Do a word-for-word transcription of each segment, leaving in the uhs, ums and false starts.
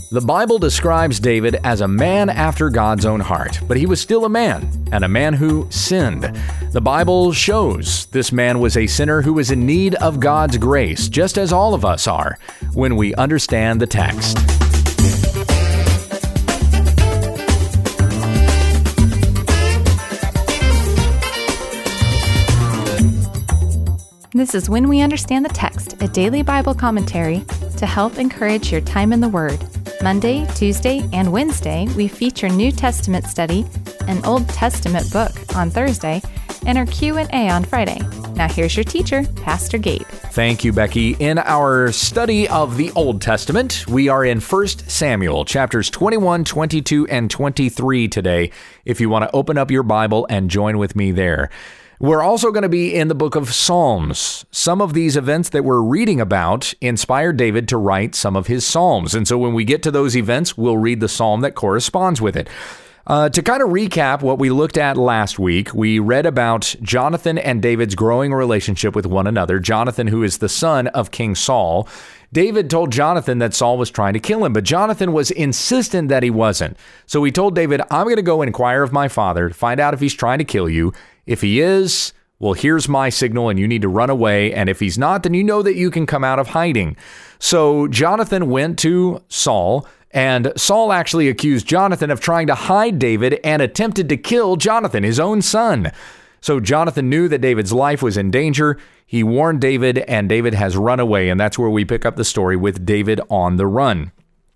The Bible describes David as a man after God's own heart, but he was still a man, and a man who sinned. The Bible shows this man was a sinner who was in need of God's grace, just as all of us are, when we understand the text. This is When We Understand the Text, a daily Bible commentary to help encourage your time in the Word. Monday, Tuesday, and Wednesday, we feature New Testament study, an Old Testament book on Thursday, and our Q and A on Friday. Now here's your teacher, Pastor Gabe. Thank you, Becky. In our study of the Old Testament, we are in First Samuel, chapters twenty-one, twenty-two, and twenty-three today, if you want to open up your Bible and join with me there. We're also going to be in the book of Psalms. Some of these events that we're reading about inspired David to write some of his Psalms. And so when we get to those events, we'll read the Psalm that corresponds with it. Uh, to kind of recap what we looked at last week, we read about Jonathan and David's growing relationship with one another. Jonathan, who is the son of King Saul. David told Jonathan that Saul was trying to kill him, but Jonathan was insistent that he wasn't. So he told David, I'm going to go inquire of my father to find out if he's trying to kill you. If he is, well, here's my signal and you need to run away. And if he's not, then you know that you can come out of hiding. So Jonathan went to Saul, and Saul actually accused Jonathan of trying to hide David and attempted to kill Jonathan, his own son. So Jonathan knew that David's life was in danger. He warned David, and David has run away. And that's where we pick up the story with David on the run.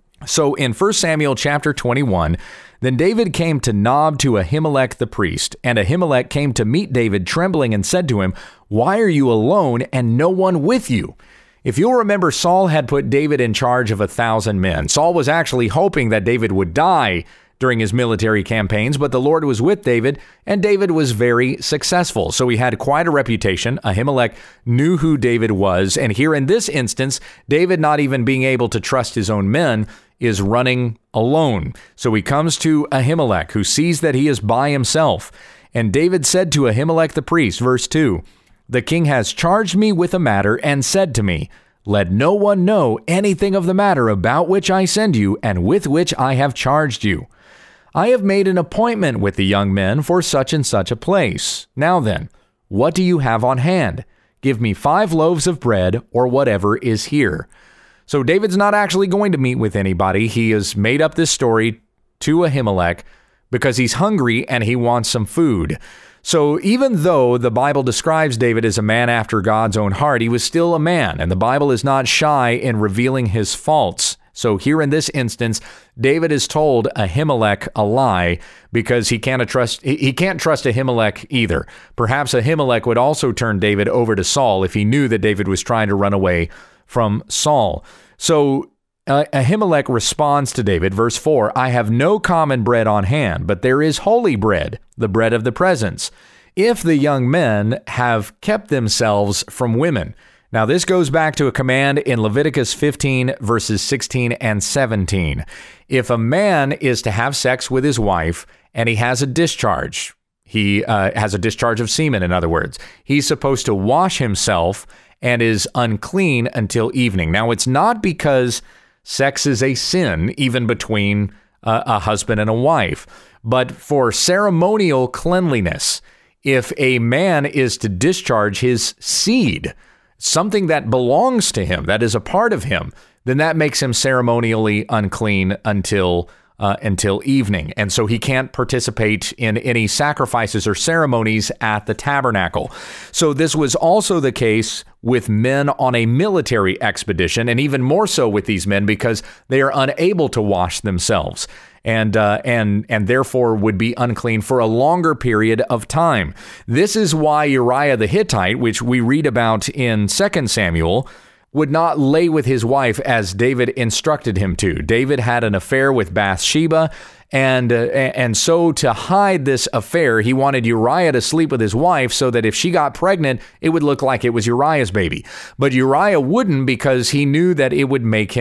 So in First Samuel chapter twenty-one, then David came to Nob to Ahimelech the priest, and Ahimelech came to meet David trembling and said to him, "Why are you alone and no one with you?" If you'll remember, Saul had put David in charge of a thousand men. Saul was actually hoping that David would die during his military campaigns, but the Lord was with David, and David was very successful. So he had quite a reputation. Ahimelech knew who David was, and here in this instance, David, not even being able to trust his own men, is running alone. So he comes to Ahimelech, who sees that he is by himself. And David said to Ahimelech the priest, verse two, "The king has charged me with a matter and said to me, 'Let no one know anything of the matter about which I send you and with which I have charged you. I have made an appointment with the young men for such and such a place. Now then, what do you have on hand? Give me five loaves of bread or whatever is here.'" So David's not actually going to meet with anybody. He has made up this story to Ahimelech because he's hungry and he wants some food. So even though the Bible describes David as a man after God's own heart, he was still a man, and the Bible is not shy in revealing his faults. So here in this instance, David has told Ahimelech a lie because he can't trust he can't trust Ahimelech either. Perhaps Ahimelech would also turn David over to Saul if he knew that David was trying to run away from Saul. So uh, Ahimelech responds to David, verse four, "I have no common bread on hand, but there is holy bread, the bread of the presence, if the young men have kept themselves from women." Now, this goes back to a command in Leviticus fifteen, verses sixteen and seventeen. If a man is to have sex with his wife and he has a discharge, he uh, has a discharge of semen, in other words, he's supposed to wash himself and is unclean until evening. Now, it's not because sex is a sin, even between uh, a husband and a wife, but for ceremonial cleanliness. If a man is to discharge his seed, something that belongs to him, that is a part of him, then that makes him ceremonially unclean until uh, until evening. And so he can't participate in any sacrifices or ceremonies at the tabernacle. So this was also the case with men on a military expedition, and even more so with these men because they are unable to wash themselves. And uh, and and therefore would be unclean for a longer period of time. This is why Uriah the Hittite, which we read about in Second Samuel, would not lay with his wife as David instructed him to. David had an affair with Bathsheba, and uh, and so to hide this affair, he wanted Uriah to sleep with his wife so that if she got pregnant, it would look like it was Uriah's baby. But Uriah wouldn't because he knew that it would make him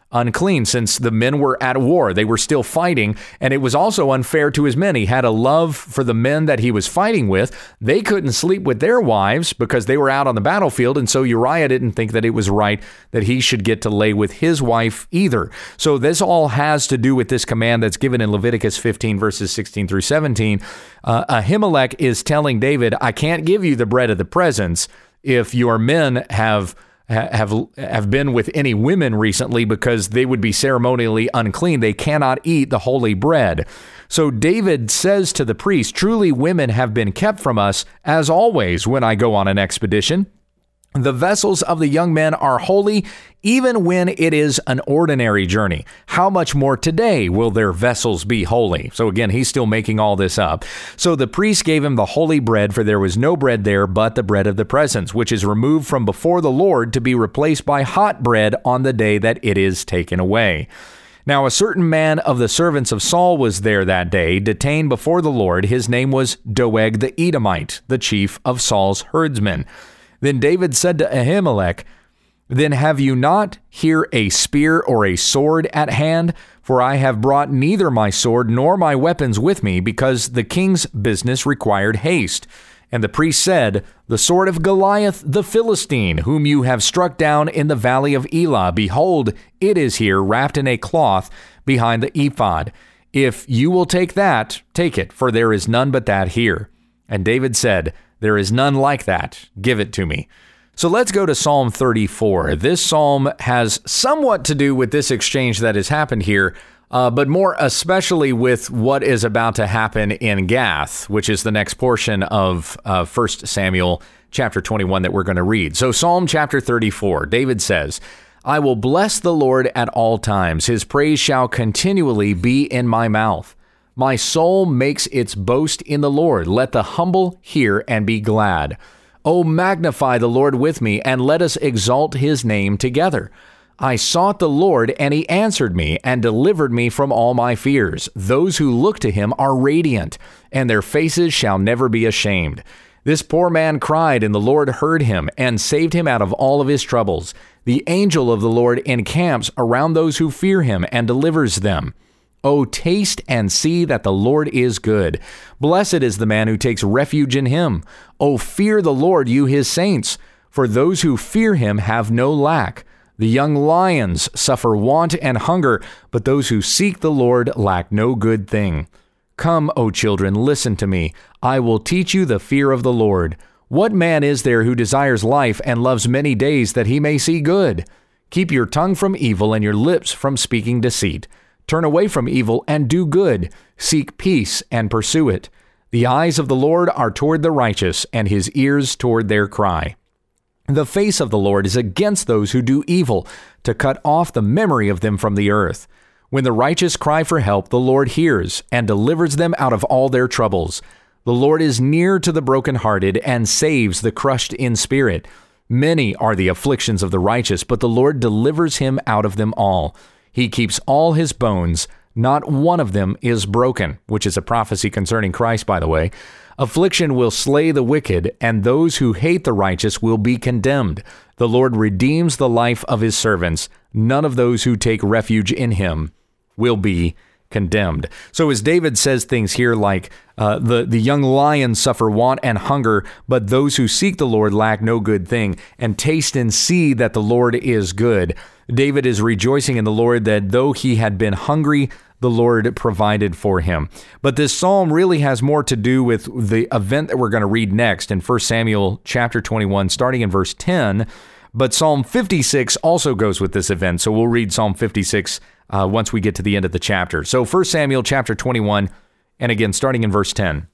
unclean, since the men were at war. They were still fighting, and it was also unfair to his men. He had a love for the men that he was fighting with. They couldn't sleep with their wives because they were out on the battlefield, and so Uriah didn't think that it was right that he should get to lay with his wife either. So this all has to do with this command that's given in Leviticus fifteen, verses sixteen through seventeen. Uh, Ahimelech is telling David, I can't give you the bread of the presence if your men have have have been with any women recently, because they would be ceremonially unclean. They cannot eat the holy bread. So David says to the priest, truly women have been kept from us, as always when I go on an expedition. The vessels of the young men are holy, even when it is an ordinary journey. How much more today will their vessels be holy? So again, he's still making all this up. So the priest gave him the holy bread, for there was no bread there but the bread of the presence, which is removed from before the Lord to be replaced by hot bread on the day that it is taken away. Now a certain man of the servants of Saul was there that day, detained before the Lord. His name was Doeg the Edomite, the chief of Saul's herdsmen. Then David said to Ahimelech, then have you not here a spear or a sword at hand? For I have brought neither my sword nor my weapons with me, because the king's business required haste. And the priest said, the sword of Goliath the Philistine, whom you have struck down in the valley of Elah, behold, it is here wrapped in a cloth behind the ephod. If you will take that, take it, for there is none but that here. And David said, there is none like that. Give it to me. So let's go to Psalm thirty-four. This psalm has somewhat to do with this exchange that has happened here, uh, but more especially with what is about to happen in Gath, which is the next portion of uh, First Samuel chapter twenty-one that we're going to read. So Psalm chapter thirty-four, David says, I will bless the Lord at all times. His praise shall continually be in my mouth. My soul makes its boast in the Lord. Let the humble hear and be glad. Oh, magnify the Lord with me, and let us exalt his name together. I sought the Lord, and he answered me and delivered me from all my fears. Those who look to him are radiant, and their faces shall never be ashamed. This poor man cried, and the Lord heard him and saved him out of all of his troubles. The angel of the Lord encamps around those who fear him and delivers them. Oh, taste and see that the Lord is good. Blessed is the man who takes refuge in him. Oh, fear the Lord, you his saints, for those who fear him have no lack. The young lions suffer want and hunger, but those who seek the Lord lack no good thing. Come, O children, listen to me. I will teach you the fear of the Lord. What man is there who desires life and loves many days that he may see good? Keep your tongue from evil and your lips from speaking deceit. Turn away from evil and do good. Seek peace and pursue it. The eyes of the Lord are toward the righteous, and his ears toward their cry. The face of the Lord is against those who do evil, to cut off the memory of them from the earth. When the righteous cry for help, the Lord hears and delivers them out of all their troubles. The Lord is near to the brokenhearted and saves the crushed in spirit. Many are the afflictions of the righteous, but the Lord delivers him out of them all. He keeps all his bones, not one of them is broken, which is a prophecy concerning Christ, by the way. Affliction will slay the wicked, and those who hate the righteous will be condemned. The Lord redeems the life of his servants. None of those who take refuge in him will be condemned. So as David says things here like, uh, the, the young lions suffer want and hunger, but those who seek the Lord lack no good thing, and taste and see that the Lord is good. David is rejoicing in the Lord that though he had been hungry, the Lord provided for him. But this psalm really has more to do with the event that we're going to read next in First Samuel chapter twenty-one, starting in verse ten. But Psalm fifty-six also goes with this event. So we'll read Psalm fifty-six uh, once we get to the end of the chapter. So First Samuel chapter twenty-one, and again, starting in verse ten.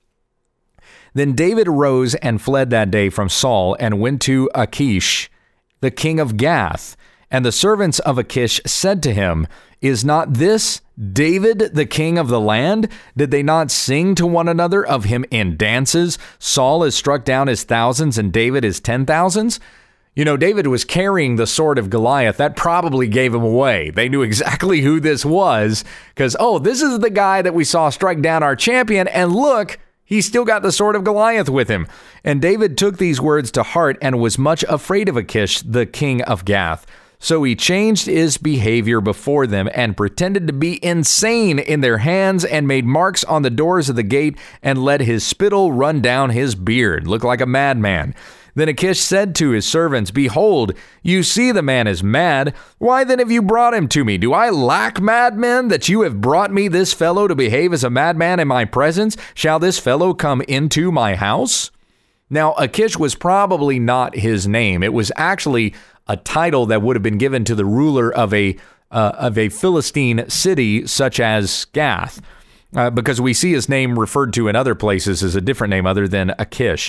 Then David arose and fled that day from Saul and went to Achish, the king of Gath. And the servants of Achish said to him, is not this David, the king of the land? Did they not sing to one another of him in dances? Saul has struck down his thousands and David his ten thousands. You know, David was carrying the sword of Goliath. That probably gave him away. They knew exactly who this was because, oh, this is the guy that we saw strike down our champion. And look, he's still got the sword of Goliath with him. And David took these words to heart and was much afraid of Achish, the king of Gath. So he changed his behavior before them and pretended to be insane in their hands and made marks on the doors of the gate and let his spittle run down his beard. Looked like a madman. Then Achish said to his servants, Behold, you see the man is mad. Why then have you brought him to me? Do I lack madmen that you have brought me this fellow to behave as a madman in my presence? Shall this fellow come into my house? Now, Achish was probably not his name. It was actually a title that would have been given to the ruler of a uh, of a Philistine city such as Gath. Uh, because we see his name referred to in other places as a different name other than Achish.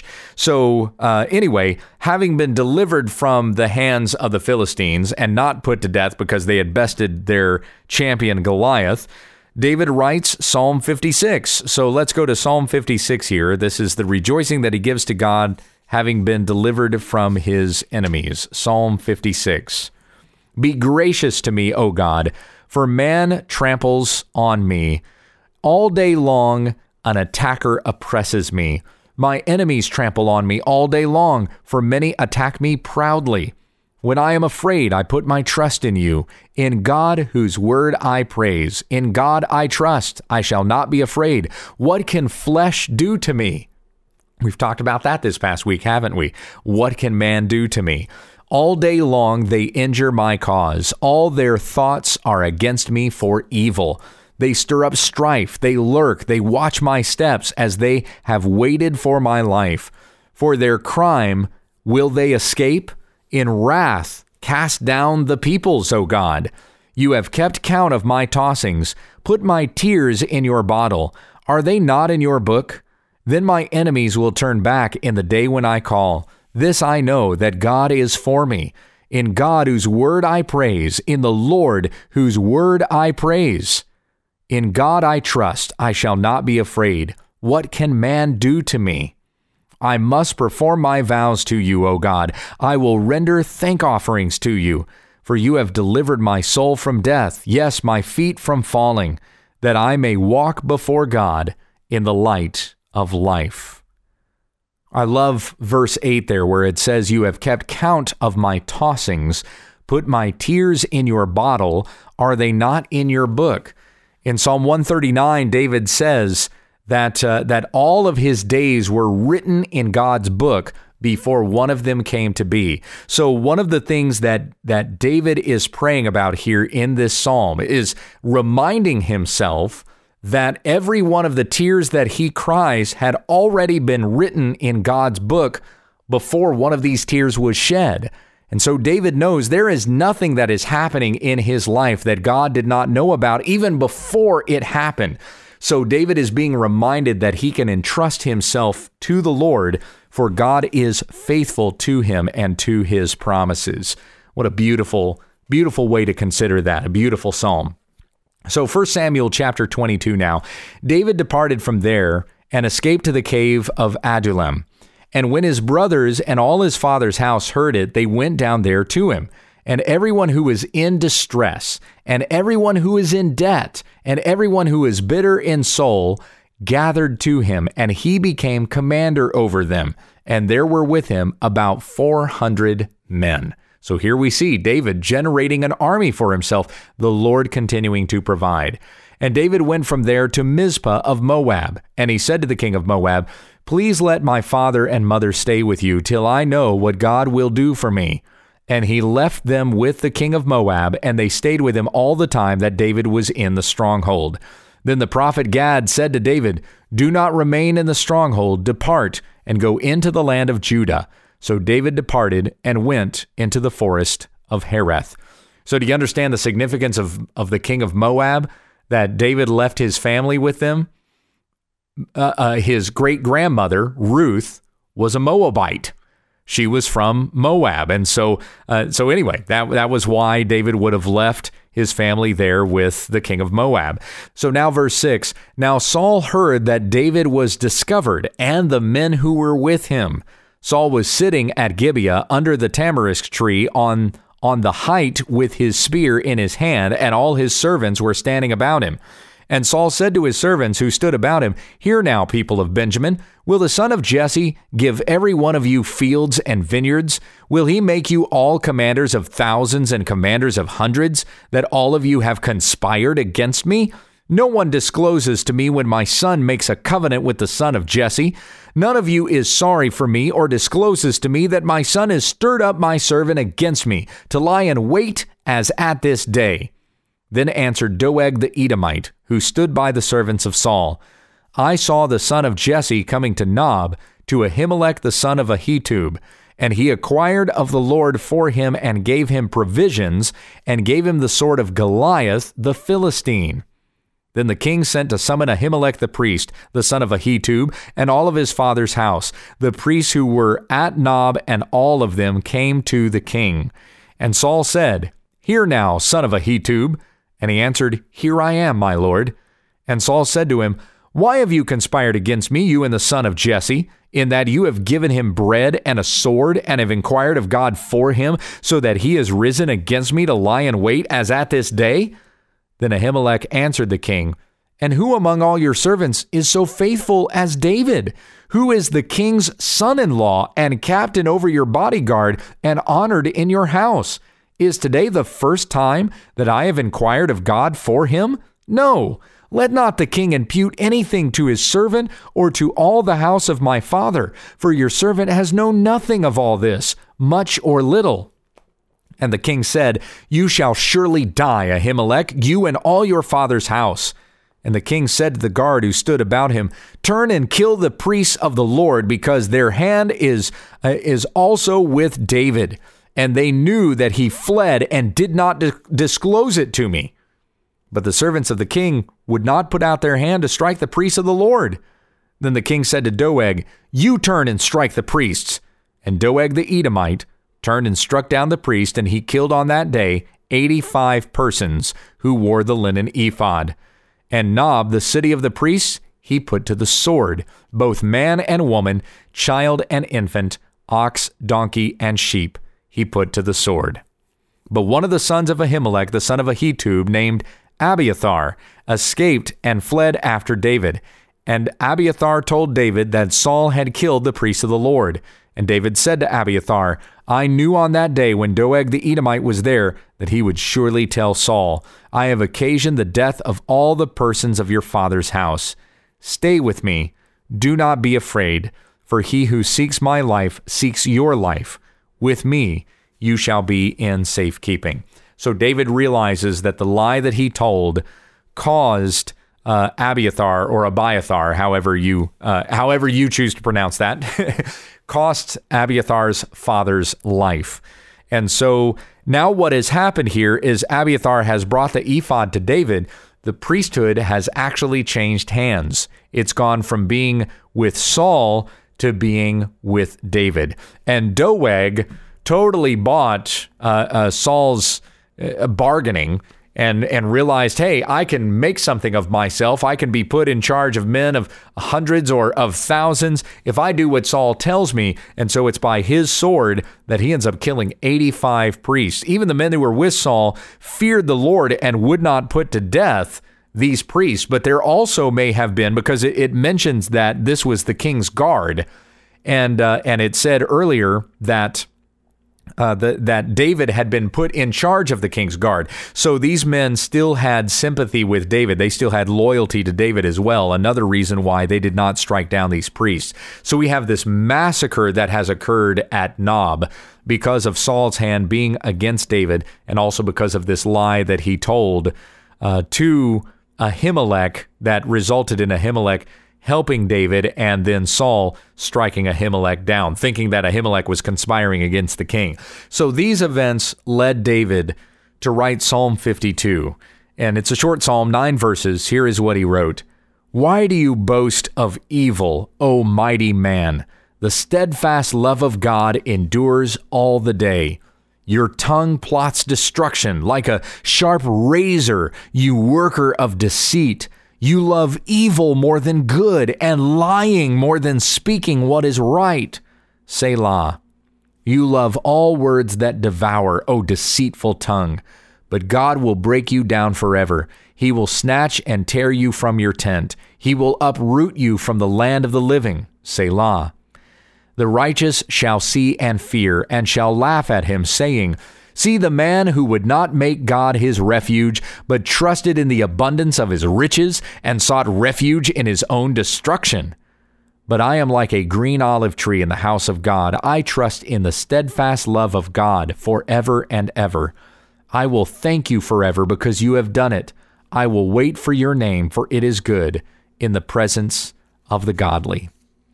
So uh, anyway, having been delivered from the hands of the Philistines and not put to death because they had bested their champion Goliath, David writes Psalm fifty-six. So let's go to Psalm fifty-six here. This is the rejoicing that he gives to God having been delivered from his enemies. Psalm fifty-six. Be gracious to me, O God, for man tramples on me. All day long, an attacker oppresses me. My enemies trample on me all day long, for many attack me proudly. When I am afraid, I put my trust in you. In God, whose word I praise. In God I trust. I shall not be afraid. What can flesh do to me? We've talked about that this past week, haven't we? What can man do to me? All day long, they injure my cause. All their thoughts are against me for evil. They stir up strife, they lurk, they watch my steps as they have waited for my life. For their crime, will they escape? In wrath, cast down the peoples, O God. You have kept count of my tossings. Put my tears in your bottle. Are they not in your book? Then my enemies will turn back in the day when I call. This I know, that God is for me. In God, whose word I praise. In the Lord, whose word I praise. In God I trust, I shall not be afraid. What can man do to me? I must perform my vows to you, O God. I will render thank offerings to you, for you have delivered my soul from death, yes, my feet from falling, that I may walk before God in the light of life. I love verse eight there, where it says, You have kept count of my tossings. Put my tears in your bottle. Are they not in your book? In Psalm one thirty-nine, David says that uh, that all of his days were written in God's book before one of them came to be. So one of the things that that David is praying about here in this psalm is reminding himself that every one of the tears that he cries had already been written in God's book before one of these tears was shed. And so David knows there is nothing that is happening in his life that God did not know about even before it happened. So David is being reminded that he can entrust himself to the Lord, for God is faithful to him and to his promises. What a beautiful, beautiful way to consider that, a beautiful psalm. So First Samuel chapter twenty-two now. David departed from there and escaped to the cave of Adullam. And when his brothers and all his father's house heard it, they went down there to him. And everyone who is in distress, and everyone who is in debt, and everyone who is bitter in soul, gathered to him, and he became commander over them. And there were with him about four hundred men. So here we see David generating an army for himself, the Lord continuing to provide. And David went from there to Mizpah of Moab. And he said to the king of Moab, Please let my father and mother stay with you till I know what God will do for me. And he left them with the king of Moab, and they stayed with him all the time that David was in the stronghold. Then the prophet Gad said to David, Do not remain in the stronghold, depart and go into the land of Judah. So David departed and went into the forest of Hereth. So do you understand the significance of, of the king of Moab, that David left his family with them? Uh, uh, his great-grandmother, Ruth, was a Moabite. She was from Moab. And so uh, so anyway, that, that was why David would have left his family there with the king of Moab. So now verse six, Now Saul heard that David was discovered and the men who were with him. Saul was sitting at Gibeah under the tamarisk tree on, on the height with his spear in his hand, and all his servants were standing about him. And Saul said to his servants who stood about him, "Hear now, people of Benjamin, will the son of Jesse give every one of you fields and vineyards? Will he make you all commanders of thousands and commanders of hundreds, that all of you have conspired against me? No one discloses to me when my son makes a covenant with the son of Jesse. None of you is sorry for me or discloses to me that my son has stirred up my servant against me to lie in wait as at this day." Then answered Doeg the Edomite, who stood by the servants of Saul, "I saw the son of Jesse coming to Nob, to Ahimelech the son of Ahitub, and he acquired of the Lord for him and gave him provisions, and gave him the sword of Goliath the Philistine." Then the king sent to summon Ahimelech the priest, the son of Ahitub, and all of his father's house. The priests who were at Nob, and all of them came to the king. And Saul said, "Hear now, son of Ahitub." And he answered, "Here I am, my lord." And Saul said to him, "Why have you conspired against me, you and the son of Jesse, in that you have given him bread and a sword, and have inquired of God for him, so that he has risen against me to lie in wait as at this day?" Then Ahimelech answered the king, "And who among all your servants is so faithful as David, who is the king's son-in-law and captain over your bodyguard and honored in your house? Is today the first time that I have inquired of God for him? No, let not the king impute anything to his servant or to all the house of my father, for your servant has known nothing of all this, much or little." And the king said, "You shall surely die, Ahimelech, you and all your father's house." And the king said to the guard who stood about him, "Turn and kill the priests of the Lord, because their hand is, uh, is also with David." And they knew that he fled and did not di- disclose it to me. But the servants of the king would not put out their hand to strike the priests of the Lord. Then the king said to Doeg, "You turn and strike the priests." And Doeg the Edomite turned and struck down the priest, and he killed on that day eighty-five persons who wore the linen ephod. And Nob, the city of the priests, he put to the sword, both man and woman, child and infant, ox, donkey, and sheep, he put to the sword. But one of the sons of Ahimelech, the son of Ahitub, named Abiathar, escaped and fled after David. And Abiathar told David that Saul had killed the priests of the Lord. And David said to Abiathar, "I knew on that day when Doeg the Edomite was there that he would surely tell Saul, 'I have occasioned the death of all the persons of your father's house. Stay with me. Do not be afraid, for he who seeks my life seeks your life. With me you shall be in safekeeping.'" So David realizes that the lie that he told caused uh, Abiathar or Abiathar, however you uh, however you choose to pronounce that, cost Abiathar's father's life. And so now what has happened here is Abiathar has brought the ephod to David. The priesthood has actually changed hands. It's gone from being with Saul to being with David. And Doeg totally bought uh, uh, Saul's uh, bargaining and and realized, hey, I can make something of myself. I can be put in charge of men of hundreds or of thousands if I do what Saul tells me. And so it's by his sword that he ends up killing eighty-five priests. Even the men who were with Saul feared the Lord and would not put to death these priests. But there also may have been, because it, it mentions that this was the king's guard. And uh, and it said earlier that Uh, the, that David had been put in charge of the king's guard. So these men still had sympathy with David. They still had loyalty to David as well. Another reason why they did not strike down these priests. So we have this massacre that has occurred at Nob because of Saul's hand being against David, and also because of this lie that he told uh, to Ahimelech that resulted in Ahimelech helping David, and then Saul striking Ahimelech down, thinking that Ahimelech was conspiring against the king. So these events led David to write Psalm fifty-two. And it's a short psalm, nine verses. Here is what he wrote. "Why do you boast of evil, O mighty man? The steadfast love of God endures all the day. Your tongue plots destruction like a sharp razor, you worker of deceit. You love evil more than good, and lying more than speaking what is right. Selah. You love all words that devour, O deceitful tongue. but God will break you down forever. He will snatch and tear you from your tent. He will uproot you from the land of the living. Selah. The righteous shall see and fear, and shall laugh at him, saying, See the man who would not make God his refuge, but trusted in the abundance of his riches, and sought refuge in his own destruction. But I am like a green olive tree in the house of God. I trust in the steadfast love of God forever and ever. I will thank you forever because you have done it. I will wait for your name, for it is good in the presence of the godly.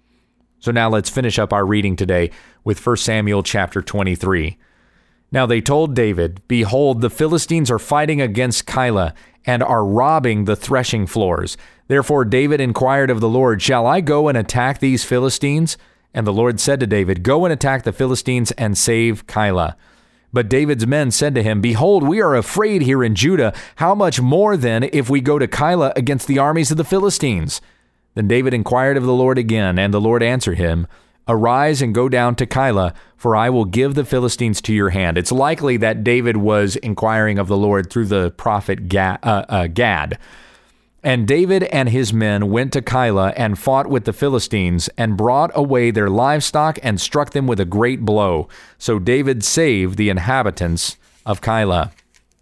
So now let's finish up our reading today with First Samuel chapter twenty-three. Now they told David, Behold, the Philistines are fighting against Keilah and are robbing the threshing floors. Therefore David inquired of the Lord, Shall I go and attack these Philistines? And the Lord said to David, Go and attack the Philistines and save Keilah. But David's men said to him, Behold, we are afraid here in Judah. How much more then if we go to Keilah against the armies of the Philistines? Then David inquired of the Lord again, and the Lord answered him, Arise and go down to Keilah, for I will give the Philistines to your hand. It's likely that David was inquiring of the Lord through the prophet Gad. Uh, uh, Gad. And David and his men went to Keilah and fought with the Philistines and brought away their livestock and struck them with a great blow. So David saved the inhabitants of Keilah.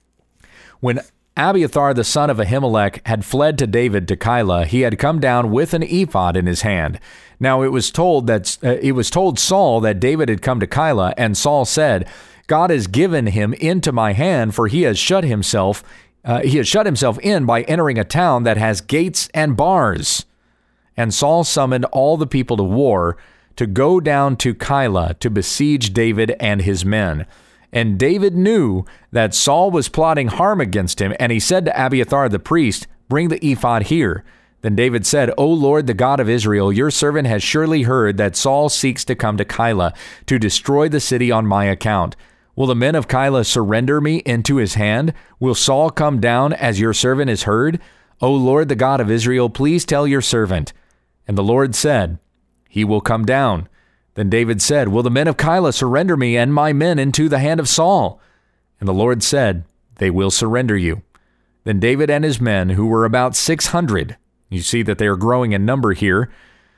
When Abiathar the son of Ahimelech had fled to David to Keilah, he had come down with an ephod in his hand. Now it was told that uh, it was told Saul that David had come to Keilah, and Saul said, God has given him into my hand, for he has shut himself uh, he has shut himself in by entering a town that has gates and bars. And Saul summoned all the people to war to go down to Keilah to besiege David and his men. And David knew that Saul was plotting harm against him, and he said to Abiathar the priest, Bring the ephod here. Then David said, O Lord, the God of Israel, your servant has surely heard that Saul seeks to come to Keilah to destroy the city on my account. Will the men of Keilah surrender me into his hand? Will Saul come down as your servant has heard? O Lord, the God of Israel, please tell your servant. And the Lord said, He will come down. Then David said, Will the men of Keilah surrender me and my men into the hand of Saul? And the Lord said, They will surrender you. Then David and his men, who were about six hundred, you see that they are growing in number here,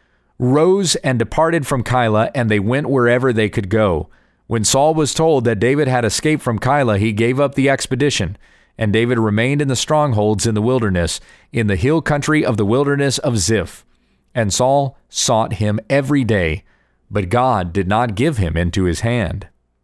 rose and departed from Keilah, and they went wherever they could go. When Saul was told that David had escaped from Keilah, he gave up the expedition, and David remained in the strongholds in the wilderness, in the hill country of the wilderness of Ziph. And Saul sought him every day, but God did not give him into his hand.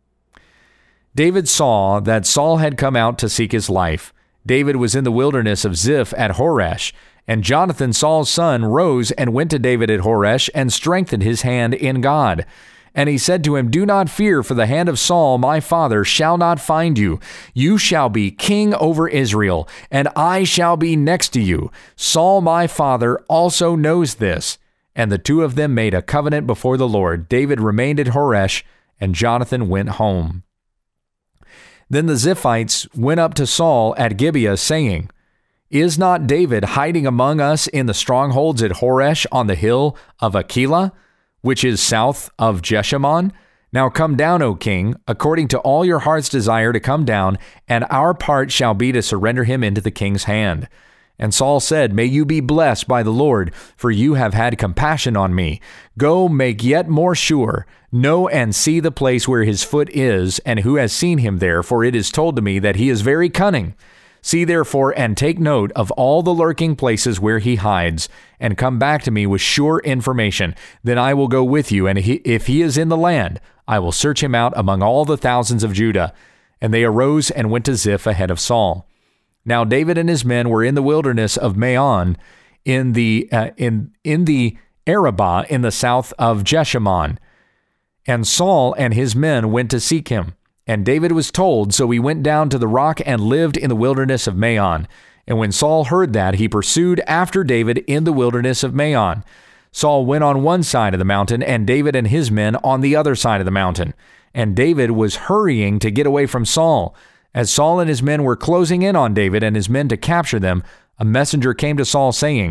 David saw that Saul had come out to seek his life. David was in the wilderness of Ziph at Horesh, and Jonathan, Saul's son, rose and went to David at Horesh and strengthened his hand in God. And he said to him, Do not fear, for the hand of Saul, my father, shall not find you. You shall be king over Israel, and I shall be next to you. Saul, my father, also knows this. And the two of them made a covenant before the Lord. David remained at Horesh, and Jonathan went home. Then the Ziphites went up to Saul at Gibeah, saying, Is not David hiding among us in the strongholds at Horesh on the hill of Achilah, which is south of Jeshimon? Now come down, O king, according to all your heart's desire to come down, and our part shall be to surrender him into the king's hand. And Saul said, May you be blessed by the Lord, for you have had compassion on me. Go, make yet more sure. Know and see the place where his foot is, and who has seen him there, for it is told to me that he is very cunning. See therefore and take note of all the lurking places where he hides, and come back to me with sure information. Then I will go with you, and he, if he is in the land, I will search him out among all the thousands of Judah. And they arose and went to Ziph ahead of Saul. Now David and his men were in the wilderness of Maon, in the uh, in in the Arabah in the south of Jeshimon. And Saul and his men went to seek him. And David was told, so he went down to the rock and lived in the wilderness of Maon. And when Saul heard that, he pursued after David in the wilderness of Maon. Saul went on one side of the mountain, and David and his men on the other side of the mountain. And David was hurrying to get away from Saul. As Saul and his men were closing in on David and his men to capture them, a messenger came to Saul saying,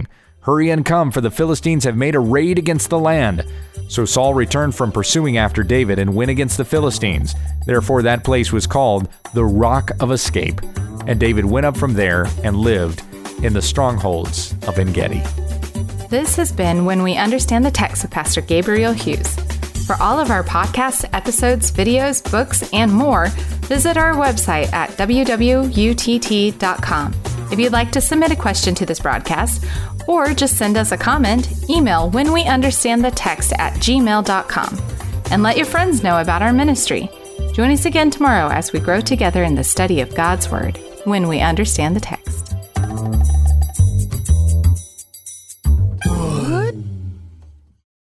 "Hurry and come, for the Philistines have made a raid against the land." So Saul returned from pursuing after David and went against the Philistines. Therefore that place was called the Rock of Escape. And David went up from there and lived in the strongholds of En-Gedi. This has been When We Understand the Text with Pastor Gabriel Hughes. For all of our podcasts, episodes, videos, books, and more, visit our website at w w w dot u t t dot com. If you'd like to submit a question to this broadcast, or just send us a comment, email whenweunderstandthetext at gmail dot com. And let your friends know about our ministry. Join us again tomorrow as we grow together in the study of God's Word, when we understand the text.